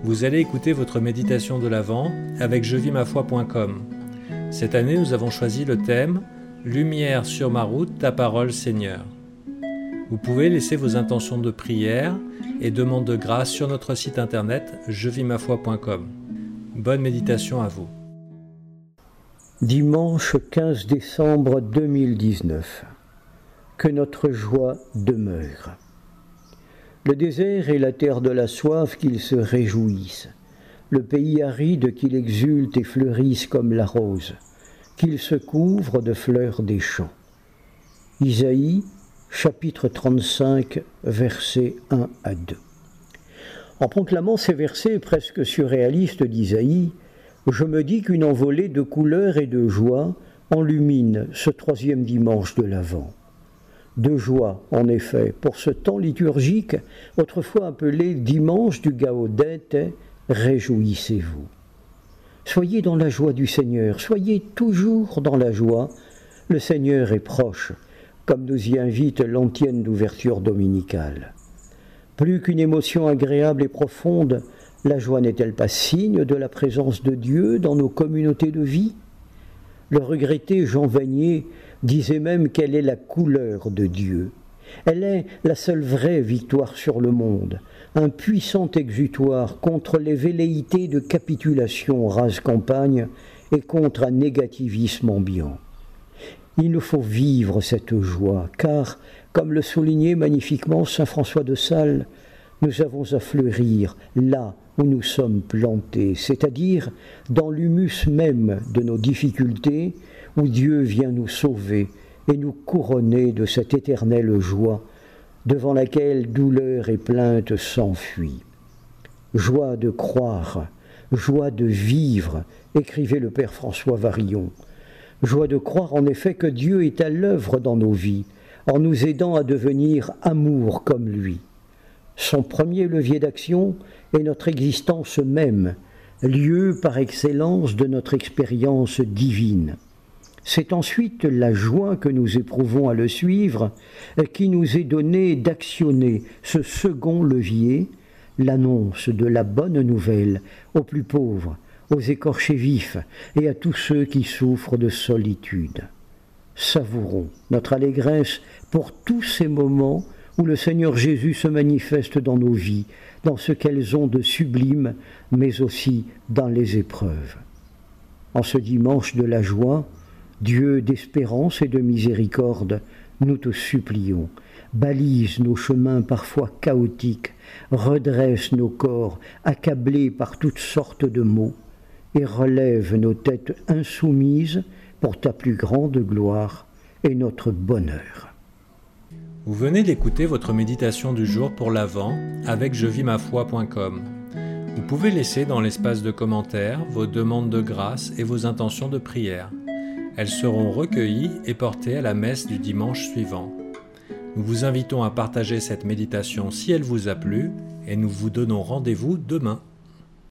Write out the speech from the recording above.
Vous allez écouter votre méditation de l'Avent avec jevimafoi.com. Cette année, nous avons choisi le thème « Lumière sur ma route, ta parole Seigneur ». Vous pouvez laisser vos intentions de prière et demandes de grâce sur notre site internet jevimafoi.com. Bonne méditation à vous. Dimanche 15 décembre 2019. Que notre joie demeure. Le désert est la terre de la soif, qu'ils se réjouissent. Le pays aride, qu'il exulte et fleurisse comme la rose, qu'il se couvre de fleurs des champs. Isaïe, chapitre 35, versets 1 à 2. En proclamant ces versets presque surréalistes d'Isaïe, je me dis qu'une envolée de couleurs et de joie enlumine ce troisième dimanche de l'Avent. De joie, en effet, pour ce temps liturgique, autrefois appelé dimanche du Gaudete, réjouissez-vous. Soyez dans la joie du Seigneur, soyez toujours dans la joie. Le Seigneur est proche, comme nous y invite l'antienne d'ouverture dominicale. Plus qu'une émotion agréable et profonde, la joie n'est-elle pas signe de la présence de Dieu dans nos communautés de vie ? Le regretté Jean Vanier disait même qu'elle est la couleur de Dieu. Elle est la seule vraie victoire sur le monde, un puissant exutoire contre les velléités de capitulation rase campagne et contre un négativisme ambiant. Il nous faut vivre cette joie, car, comme le soulignait magnifiquement saint François de Sales, nous avons à fleurir là où nous sommes plantés, c'est-à-dire dans l'humus même de nos difficultés, où Dieu vient nous sauver et nous couronner de cette éternelle joie devant laquelle douleur et plainte s'enfuient. Joie de croire, joie de vivre, écrivait le Père François Varillon. Joie de croire en effet que Dieu est à l'œuvre dans nos vies, en nous aidant à devenir amour comme lui. Son premier levier d'action est notre existence même, lieu par excellence de notre expérience divine. C'est ensuite la joie que nous éprouvons à le suivre qui nous est donnée d'actionner ce second levier, l'annonce de la bonne nouvelle aux plus pauvres, aux écorchés vifs et à tous ceux qui souffrent de solitude. Savourons notre allégresse pour tous ces moments où le Seigneur Jésus se manifeste dans nos vies, dans ce qu'elles ont de sublime, mais aussi dans les épreuves. En ce dimanche de la joie, Dieu d'espérance et de miséricorde, nous te supplions, balise nos chemins parfois chaotiques, redresse nos corps accablés par toutes sortes de maux, et relève nos têtes insoumises pour ta plus grande gloire et notre bonheur. Vous venez d'écouter votre méditation du jour pour l'Avent avec jevimafoi.com. Vous pouvez laisser dans l'espace de commentaires vos demandes de grâce et vos intentions de prière. Elles seront recueillies et portées à la messe du dimanche suivant. Nous vous invitons à partager cette méditation si elle vous a plu et nous vous donnons rendez-vous demain.